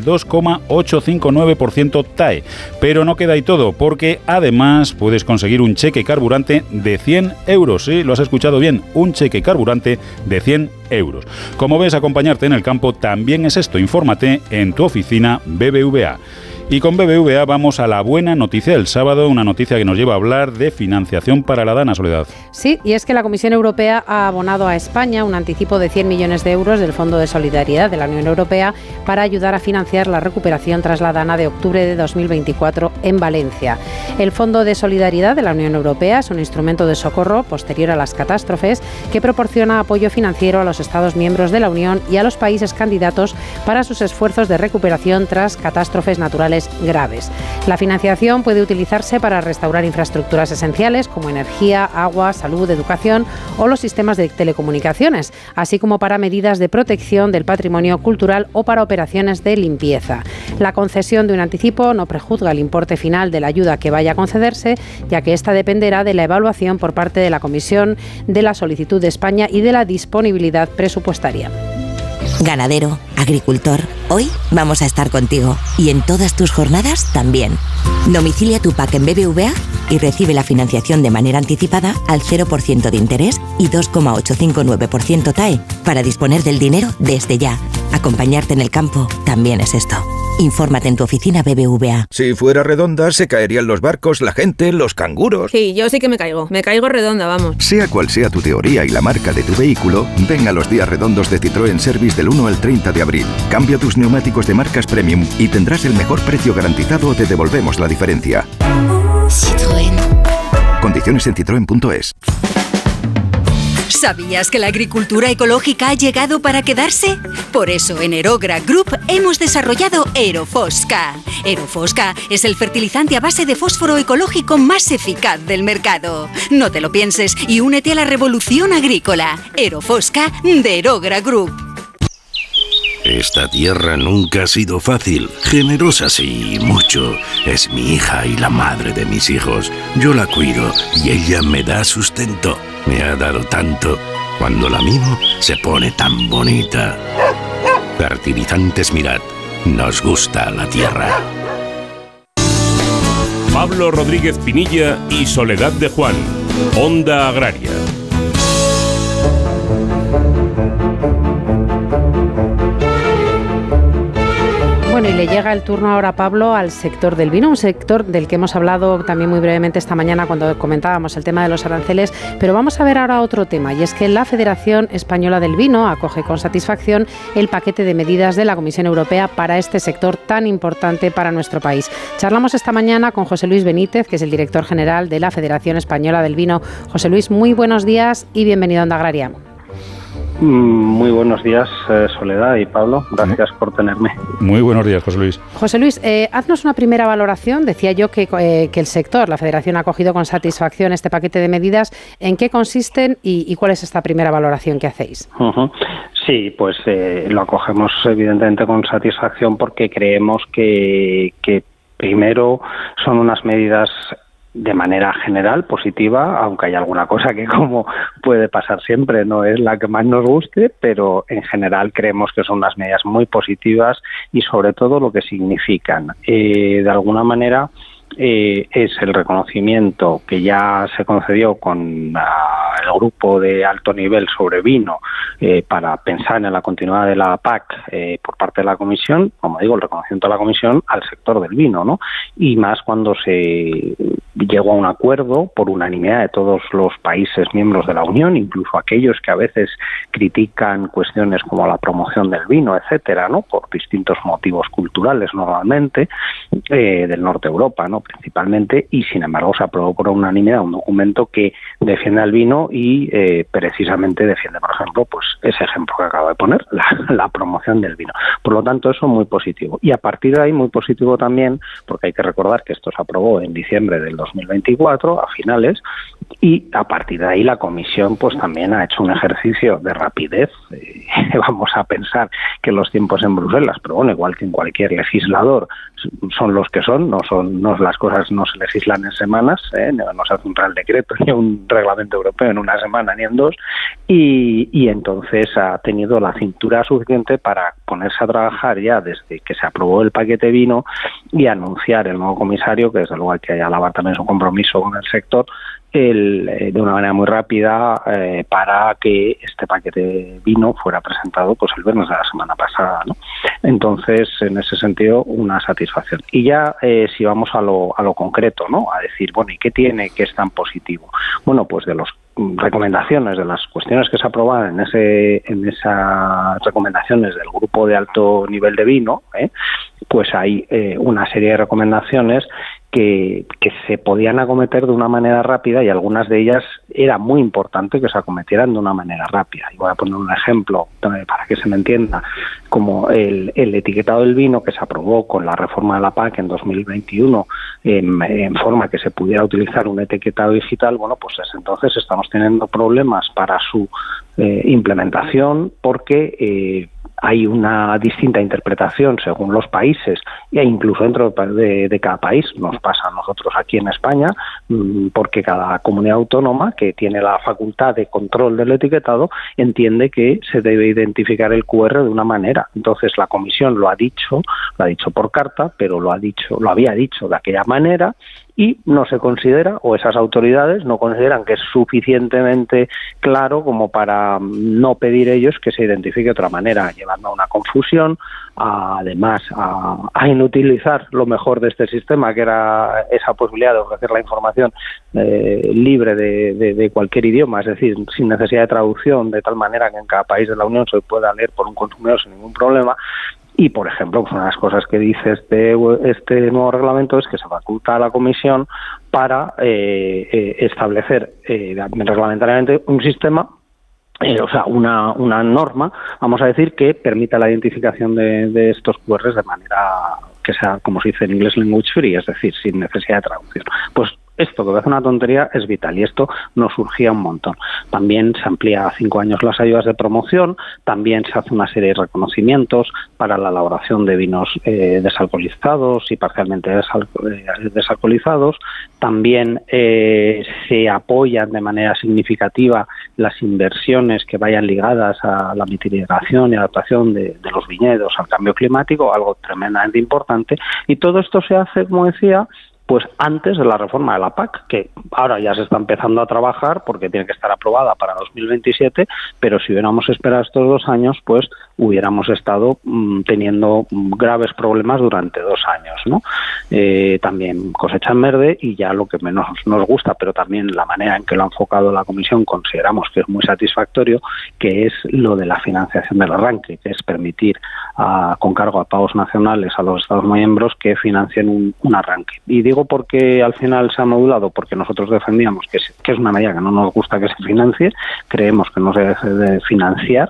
2,859% TAE. Pero no queda ahí todo, porque además puedes conseguir un cheque carburante de 100 euros. Sí, lo has escuchado bien, un cheque carburante de 100 euros. Como ves, acompañarte en el campo también es esto. Infórmate en tu oficina BBVA. Y con BBVA vamos a la buena noticia del sábado, una noticia que nos lleva a hablar de financiación para la Dana, Soledad.
Sí, y es que la Comisión Europea ha abonado a España un anticipo de 100 millones de euros del Fondo de Solidaridad de la Unión Europea para ayudar a financiar la recuperación tras la Dana de octubre de 2024 en Valencia. El Fondo de Solidaridad de la Unión Europea es un instrumento de socorro posterior a las catástrofes que proporciona apoyo financiero a los Estados miembros de la Unión y a los países candidatos para sus esfuerzos de recuperación tras catástrofes naturales graves. La financiación puede utilizarse para restaurar infraestructuras esenciales como energía, agua, salud, educación o los sistemas de telecomunicaciones, así como para medidas de protección del patrimonio cultural o para operaciones de limpieza. La concesión de un anticipo no prejuzga el importe final de la ayuda que vaya a concederse, ya que esta dependerá de la evaluación por parte de la Comisión de la solicitud de España y de la disponibilidad presupuestaria.
Ganadero, agricultor, hoy vamos a estar contigo y en todas tus jornadas también. Domicilia tu PAC en BBVA y recibe la financiación de manera anticipada al 0% de interés y 2,859% TAE para disponer del dinero desde ya. Acompañarte en el campo también es esto. Infórmate en tu oficina BBVA.
Si fuera redonda, se caerían los barcos, la gente, los canguros.
Sí, yo sí que me caigo redonda, vamos.
Sea cual sea tu teoría y la marca de tu vehículo, ven a los días redondos de Citroën Service del 1 al 30 de abril. Cambia tus neumáticos de marcas premium y tendrás el mejor precio garantizado o te devolvemos la diferencia.
Citroën.
Condiciones en citroen.es.
¿Sabías que la agricultura ecológica ha llegado para quedarse? Por eso en Aerogra Group hemos desarrollado Aerofosca. Aerofosca es el fertilizante a base de fósforo ecológico más eficaz del mercado. No te lo pienses y únete a la revolución agrícola. Aerofosca de Aerogra Group.
Esta tierra nunca ha sido fácil, generosa sí, mucho. Es mi hija y la madre de mis hijos. Yo la cuido y ella me da sustento. Me ha dado tanto. Cuando la mimo, se pone tan bonita. Fertilizantes Mirad. Nos gusta la tierra.
Pablo Rodríguez Pinilla y Soledad de Juan. Onda Agraria.
Bueno, y le llega el turno ahora, Pablo, al sector del vino, un sector del que hemos hablado también muy brevemente esta mañana cuando comentábamos el tema de los aranceles, pero vamos a ver ahora otro tema, y es que la Federación Española del Vino acoge con satisfacción el paquete de medidas de la Comisión Europea para este sector tan importante para nuestro país. Charlamos esta mañana con José Luis Benítez, que es el director general de la Federación Española del Vino. José Luis, muy buenos días y bienvenido a Onda Agraria.
Muy buenos días, Soledad y Pablo. Gracias por tenerme.
Muy buenos días, José Luis.
José Luis, haznos una primera valoración. Decía yo que el sector, la Federación, ha acogido con satisfacción este paquete de medidas. ¿En qué consisten y cuál es esta primera valoración que hacéis?
Sí, pues lo acogemos evidentemente con satisfacción porque creemos que primero son unas medidas de manera general positiva, aunque hay alguna cosa que, como puede pasar siempre, no es la que más nos guste, pero en general creemos que son unas medidas muy positivas y sobre todo lo que significan. De alguna manera es el reconocimiento que ya se concedió con el grupo de alto nivel sobre vino para pensar en la continuidad de la PAC por parte de la Comisión, como digo, el reconocimiento de la Comisión al sector del vino, ¿no? Y más cuando se llegó a un acuerdo por unanimidad de todos los países miembros de la Unión, incluso aquellos que a veces critican cuestiones como la promoción del vino, etcétera, ¿no? Por distintos motivos culturales normalmente, del norte de Europa, ¿no? Principalmente, y sin embargo se aprobó por unanimidad un documento que defiende al vino y precisamente defiende, por ejemplo, pues ese ejemplo que acabo de poner, la promoción del vino. Por lo tanto, eso es muy positivo. Y a partir de ahí, muy positivo también, porque hay que recordar que esto se aprobó en diciembre del 2024, a finales, y a partir de ahí la Comisión pues también ha hecho un ejercicio de rapidez. Vamos a pensar que los tiempos en Bruselas, pero bueno, igual que en cualquier legislador, son los que son, las cosas no se legislan en semanas, no se hace un real decreto ni un reglamento europeo en una semana ni en dos, y entonces ha tenido la cintura suficiente para ponerse a trabajar ya desde que se aprobó el paquete vino y anunciar el nuevo comisario, que desde luego hay que alabar también su compromiso con el sector, de una manera muy rápida para que este paquete vino fuera presentado pues el viernes de la semana pasada, ¿no? Entonces, en ese sentido, una satisfacción. Y ya si vamos a lo concreto, ¿no? A decir, bueno, ¿y qué tiene que es tan positivo? Bueno, pues de las recomendaciones, de las cuestiones que se aprobaron en esas recomendaciones del grupo de alto nivel de vino, pues hay una serie de recomendaciones que se podían acometer de una manera rápida, y algunas de ellas era muy importante que se acometieran de una manera rápida. Y voy a poner un ejemplo para que se me entienda, como el etiquetado del vino, que se aprobó con la reforma de la PAC en 2021 en forma que se pudiera utilizar un etiquetado digital. Bueno, pues desde entonces estamos teniendo problemas para su implementación, porque hay una distinta interpretación según los países e incluso dentro de cada país. Nos pasa a nosotros aquí en España, porque cada comunidad autónoma que tiene la facultad de control del etiquetado entiende que se debe identificar el QR de una manera. Entonces la Comisión lo ha dicho por carta, pero lo había dicho de aquella manera, y no se considera, o esas autoridades no consideran que es suficientemente claro como para no pedir ellos que se identifique de otra manera, llevando a una confusión, además a inutilizar lo mejor de este sistema, que era esa posibilidad de ofrecer la información libre de cualquier idioma, es decir, sin necesidad de traducción, de tal manera que en cada país de la Unión se pueda leer por un consumidor sin ningún problema. Y, por ejemplo, pues una de las cosas que dice este nuevo reglamento es que se faculta a la Comisión para establecer reglamentariamente un sistema, una norma, vamos a decir, que permita la identificación de estos QRs de manera que sea, como se dice en inglés, language free, es decir, sin necesidad de traducción. Pues esto, que parece una tontería, es vital, y esto nos surgía un montón. También se amplía a 5 años las ayudas de promoción, también se hace una serie de reconocimientos para la elaboración de vinos desalcoholizados y parcialmente desalcoholizados. También se apoyan de manera significativa las inversiones que vayan ligadas a la mitigación y adaptación de los viñedos al cambio climático, algo tremendamente importante, y todo esto se hace, como decía, pues antes de la reforma de la PAC, que ahora ya se está empezando a trabajar porque tiene que estar aprobada para 2027, pero si hubiéramos esperado estos 2 años, pues hubiéramos estado teniendo graves problemas durante 2 años, ¿no? También cosecha en verde, y ya lo que menos nos gusta, pero también la manera en que lo ha enfocado la Comisión consideramos que es muy satisfactorio, que es lo de la financiación del arranque, que es permitir con cargo a pagos nacionales a los Estados miembros que financien un arranque. Y digo porque al final se ha modulado, porque nosotros defendíamos que es una medida que no nos gusta que se financie, creemos que no se debe de financiar,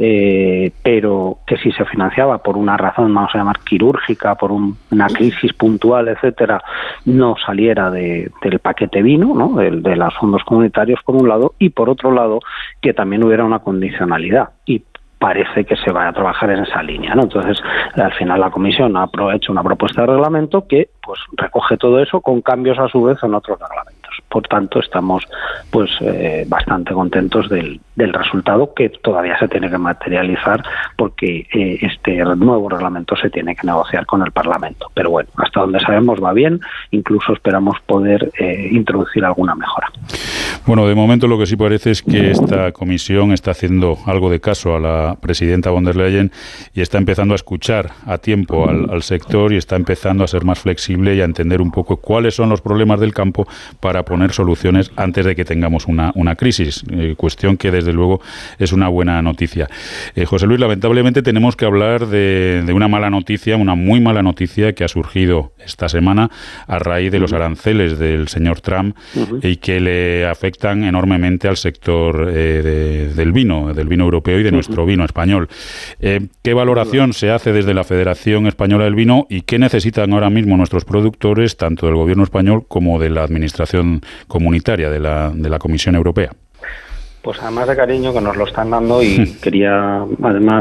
pero que si se financiaba por una razón, vamos a llamar quirúrgica, por una crisis puntual, etcétera, no saliera del paquete vino, ¿no? de los fondos comunitarios por un lado, y por otro lado que también hubiera una condicionalidad. Y parece que se va a trabajar en esa línea, ¿no? Entonces, al final la Comisión ha hecho una propuesta de reglamento que pues recoge todo eso con cambios a su vez en otros reglamentos. Por tanto, estamos pues bastante contentos del resultado, que todavía se tiene que materializar porque este nuevo reglamento se tiene que negociar con el Parlamento. Pero bueno, hasta donde sabemos va bien, incluso esperamos poder introducir alguna mejora.
Bueno, de momento lo que sí parece es que esta comisión está haciendo algo de caso a la presidenta von der Leyen y está empezando a escuchar a tiempo al sector y está empezando a ser más flexible y a entender un poco cuáles son los problemas del campo para poner soluciones antes de que tengamos una crisis, cuestión que desde luego es una buena noticia. José Luis, lamentablemente tenemos que hablar de una mala noticia, una muy mala noticia que ha surgido esta semana a raíz de los aranceles del señor Trump y que le afectan enormemente al sector del vino europeo y de nuestro vino español. ¿Qué valoración se hace desde la Federación Española del Vino y qué necesitan ahora mismo nuestros productores, tanto del gobierno español como de la administración comunitaria, de la Comisión Europea?
Pues además de cariño que nos lo están dando, y quería además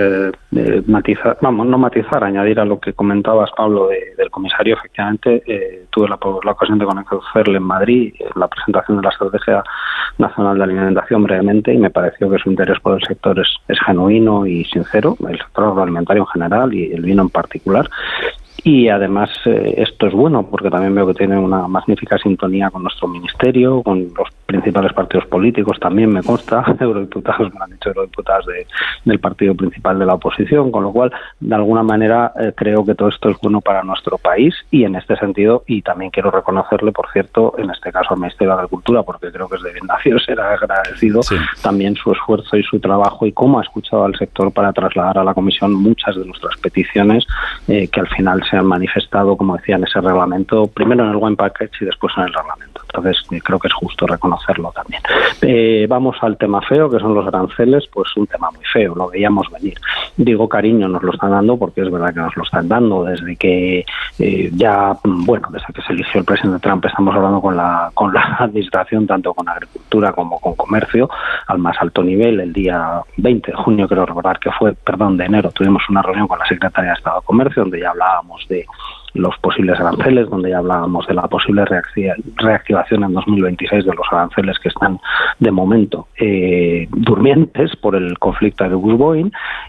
añadir a lo que comentabas, Pablo, del comisario. Efectivamente, tuve la ocasión de conocerle en Madrid en la presentación de la Estrategia Nacional de Alimentación brevemente, y me pareció que su interés por el sector es genuino y sincero, el sector agroalimentario en general y el vino en particular. Y además esto es bueno porque también veo que tiene una magnífica sintonía con nuestro ministerio, con los principales partidos políticos, también me consta, eurodiputados, me han dicho eurodiputados del partido principal de la oposición, con lo cual, de alguna manera, creo que todo esto es bueno para nuestro país, y en este sentido, y también quiero reconocerle, por cierto, en este caso al Ministerio de Agricultura, porque creo que es de bien nacido ser agradecido, también su esfuerzo y su trabajo y cómo ha escuchado al sector para trasladar a la Comisión muchas de nuestras peticiones que al final se han manifestado, como decía, en ese reglamento, primero en el Wine Package y después en el reglamento. Entonces, creo que es justo reconocerlo también. Vamos al tema feo, que son los aranceles, pues un tema muy feo, lo veíamos venir. Digo cariño, nos lo están dando porque es verdad que nos lo están dando desde que desde que se eligió el presidente Trump, estamos hablando con la administración, tanto con agricultura como con comercio, al más alto nivel. El día 20 de junio, creo recordar que fue, de enero, tuvimos una reunión con la Secretaría de Estado de Comercio, donde ya hablábamos de los posibles aranceles, donde ya hablábamos de la posible reactivación en 2026 de los aranceles que están de momento durmientes por el conflicto de Gus-Boeing,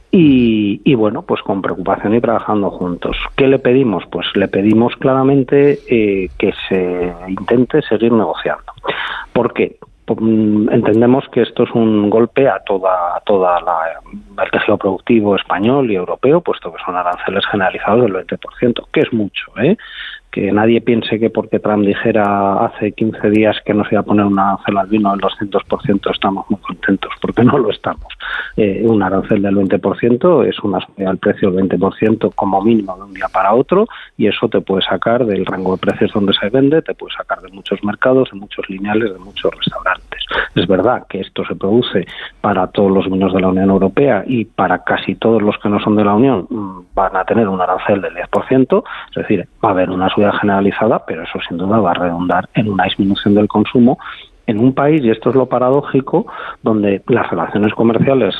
y bueno, pues con preocupación y trabajando juntos. ¿Qué le pedimos? Pues le pedimos claramente que se intente seguir negociando. ¿Por qué? Entendemos que esto es un golpe a toda el tejido productivo español y europeo, puesto que son aranceles generalizados del 20%, que es mucho, que nadie piense que porque Trump dijera hace 15 días que nos iba a poner un arancel al vino del 200% estamos muy contentos, porque no lo estamos. Un arancel del 20% es una subida al precio del 20% como mínimo de un día para otro, y eso te puede sacar del rango de precios donde se vende, te puede sacar de muchos mercados, de muchos lineales, de muchos restaurantes. Es verdad que esto se produce para todos los vinos de la Unión Europea, y para casi todos los que no son de la Unión van a tener un arancel del 10%, es decir, va a haber una subida generalizada, pero eso sin duda va a redundar en una disminución del consumo en un país, y esto es lo paradójico, donde las relaciones comerciales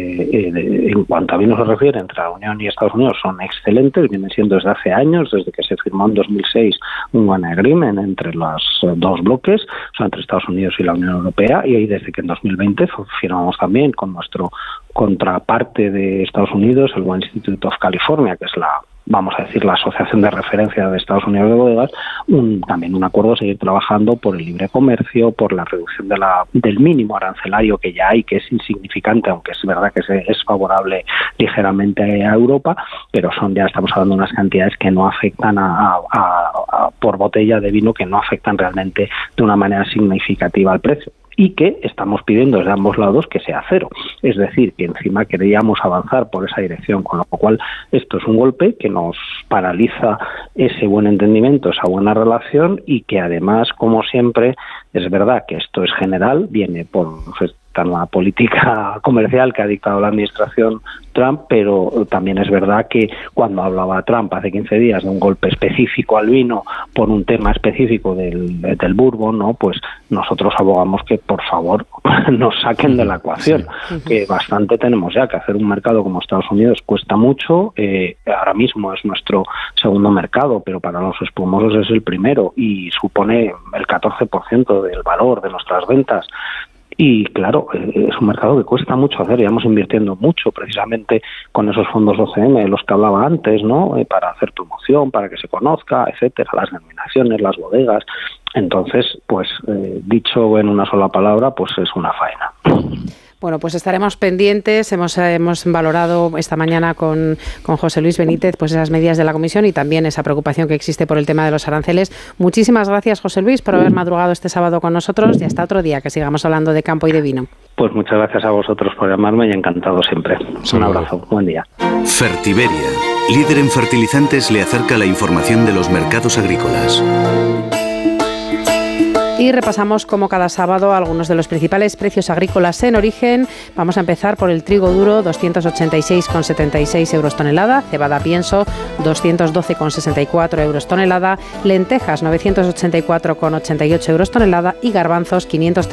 en cuanto a vino se refiere entre la Unión y Estados Unidos son excelentes, vienen siendo desde hace años, desde que se firmó en 2006 un One Agreement entre los dos bloques, o sea, entre Estados Unidos y la Unión Europea, y ahí desde que en 2020 firmamos también con nuestro contraparte de Estados Unidos, el Wine Institute of California, que es la asociación de referencia de Estados Unidos de bodegas, también un acuerdo a seguir trabajando por el libre comercio, por la reducción del mínimo arancelario que ya hay, que es insignificante, aunque es verdad que es favorable ligeramente a Europa, pero estamos hablando de unas cantidades que no afectan por botella de vino, que no afectan realmente de una manera significativa al precio. Y que estamos pidiendo desde ambos lados que sea cero. Es decir, que encima queríamos avanzar por esa dirección, con lo cual esto es un golpe que nos paraliza ese buen entendimiento, esa buena relación, y que además, como siempre, es verdad que esto es general, viene por afectan la política comercial que ha dictado la administración Trump, pero también es verdad que cuando hablaba Trump hace 15 días de un golpe específico al vino por un tema específico del bourbon, ¿no? Pues nosotros abogamos que por favor nos saquen de la ecuación, que bastante tenemos ya, que hacer un mercado como Estados Unidos cuesta mucho, ahora mismo es nuestro segundo mercado, pero para los espumosos es el primero y supone el 14% del valor de nuestras ventas. Y claro, es un mercado que cuesta mucho hacer, llevamos invirtiendo mucho precisamente con esos fondos OCM de los que hablaba antes, ¿no? Para hacer promoción, para que se conozca, etcétera, las denominaciones, las bodegas. Entonces, pues dicho en una sola palabra, pues es una faena.
Bueno, pues estaremos pendientes. Hemos valorado esta mañana con José Luis Benítez pues esas medidas de la Comisión y también esa preocupación que existe por el tema de los aranceles. Muchísimas gracias, José Luis, por haber madrugado este sábado con nosotros y hasta otro día que sigamos hablando de campo y de vino.
Pues muchas gracias a vosotros por llamarme y encantado siempre. Un abrazo, buen día.
Fertiberia, líder en fertilizantes, le acerca la información de los mercados agrícolas.
Y repasamos como cada sábado algunos de los principales precios agrícolas en origen. Vamos a empezar por el trigo duro, 286,76 euros tonelada, cebada pienso, 212,64 euros tonelada, lentejas, 984,88 euros tonelada y garbanzos,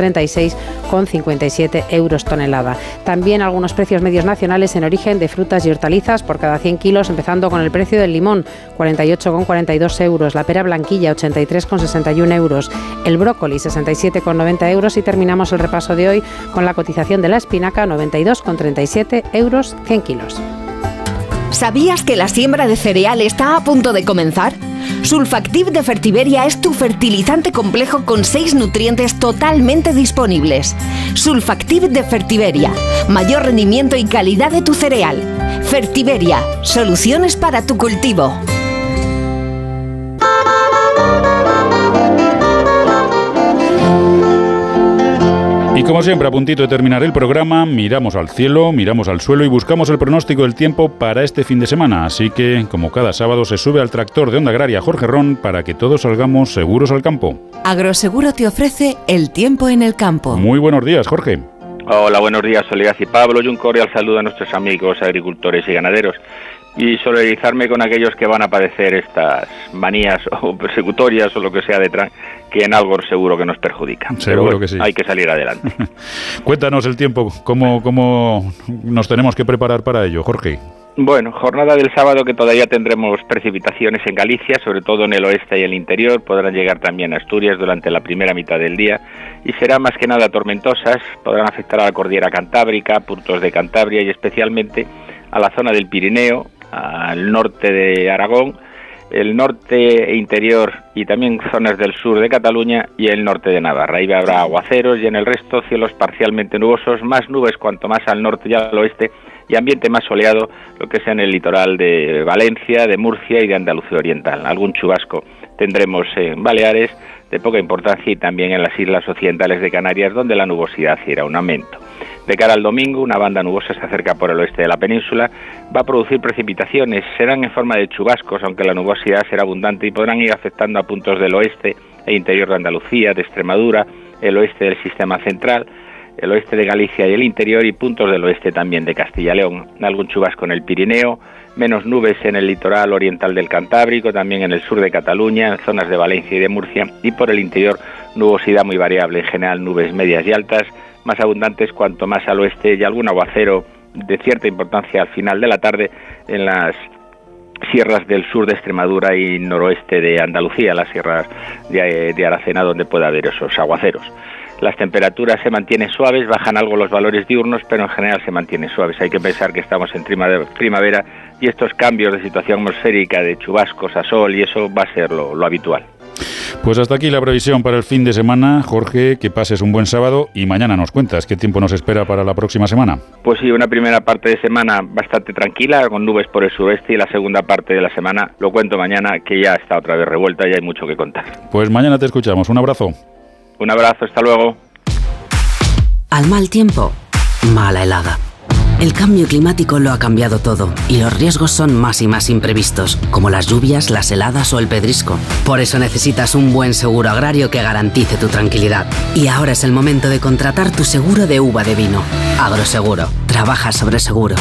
536,57 euros tonelada. También algunos precios medios nacionales en origen de frutas y hortalizas por cada 100 kilos, empezando con el precio del limón, 48,42 euros, la pera blanquilla, 83,61 euros, el brócoli, 67,90 euros y terminamos el repaso de hoy con la cotización de la espinaca, 92,37 euros 100 kilos.
¿Sabías que la siembra de cereal está a punto de comenzar? Sulfactiv de Fertiberia es tu fertilizante complejo con 6 nutrientes totalmente disponibles. Sulfactiv de Fertiberia, mayor rendimiento y calidad de tu cereal. Fertiberia, soluciones para tu cultivo.
Y como siempre, a puntito de terminar el programa, miramos al cielo, miramos al suelo y buscamos el pronóstico del tiempo para este fin de semana. Así que, como cada sábado, se sube al tractor de Onda Agraria Jorge Ron para que todos salgamos seguros al campo.
Agroseguro te ofrece el tiempo en el campo.
Muy buenos días, Jorge.
Hola, buenos días, Soledad y Pablo, y un cordial saludo a nuestros amigos agricultores y ganaderos. Y solidarizarme con aquellos que van a padecer estas manías o persecutorias o lo que sea detrás, que en algo seguro que nos perjudica.
Seguro bueno, que sí.
Hay que salir adelante.
Cuéntanos el tiempo, ¿cómo nos tenemos que preparar para ello, Jorge?
Bueno, jornada del sábado que todavía tendremos precipitaciones en Galicia, sobre todo en el oeste y el interior, podrán llegar también a Asturias durante la primera mitad del día y serán más que nada tormentosas, podrán afectar a la cordillera cantábrica, puntos de Cantabria y especialmente a la zona del Pirineo, al norte de Aragón, el norte e interior y también zonas del sur de Cataluña y el norte de Navarra. Ahí habrá aguaceros y en el resto cielos parcialmente nubosos, más nubes cuanto más al norte y al oeste y ambiente más soleado, lo que sea en el litoral de Valencia, de Murcia y de Andalucía Oriental. Algún chubasco tendremos en Baleares de poca importancia y también en las islas occidentales de Canarias, donde la nubosidad irá un aumento. De cara al domingo, una banda nubosa se acerca por el oeste de la península, va a producir precipitaciones, serán en forma de chubascos, aunque la nubosidad será abundante y podrán ir afectando a puntos del oeste e interior de Andalucía, de Extremadura, el oeste del sistema central, el oeste de Galicia y el interior y puntos del oeste también de Castilla y León. Algún chubasco en el Pirineo, menos nubes en el litoral oriental del Cantábrico, también en el sur de Cataluña, en zonas de Valencia y de Murcia y por el interior nubosidad muy variable, en general nubes medias y altas, más abundantes cuanto más al oeste y algún aguacero de cierta importancia al final de la tarde en las sierras del sur de Extremadura y noroeste de Andalucía, las sierras de Aracena donde puede haber esos aguaceros. Las temperaturas se mantienen suaves, bajan algo los valores diurnos, pero en general se mantienen suaves. Hay que pensar que estamos en primavera y estos cambios de situación atmosférica, de chubascos a sol y eso va a ser lo habitual.
Pues hasta aquí la previsión para el fin de semana. Jorge, que pases un buen sábado y mañana nos cuentas qué tiempo nos espera para la próxima semana.
Pues sí, una primera parte de semana bastante tranquila, con nubes por el sureste, y la segunda parte de la semana, lo cuento mañana, que ya está otra vez revuelta y hay mucho que contar.
Pues mañana te escuchamos. Un abrazo.
Un abrazo, hasta luego.
Al mal tiempo, mala helada.
El cambio climático lo ha cambiado todo y los riesgos son más y más imprevistos, como las lluvias, las heladas o el pedrisco. Por eso necesitas un buen seguro agrario que garantice tu tranquilidad. Y ahora es el momento de contratar tu seguro de uva de vino. Agroseguro. Trabaja sobre seguro.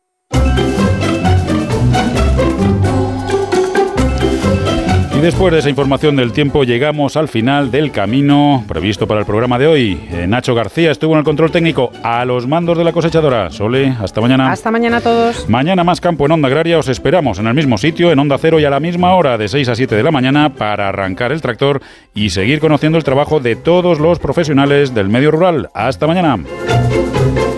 Después de esa información del tiempo llegamos al final del camino previsto para el programa de hoy. Nacho García estuvo en el control técnico a los mandos de la cosechadora. Sole, hasta mañana.
Hasta mañana a todos.
Mañana más campo en Onda Agraria. Os esperamos en el mismo sitio, en Onda Cero y a la misma hora, de 6 a 7 de la mañana, para arrancar el tractor y seguir conociendo el trabajo de todos los profesionales del medio rural. Hasta mañana.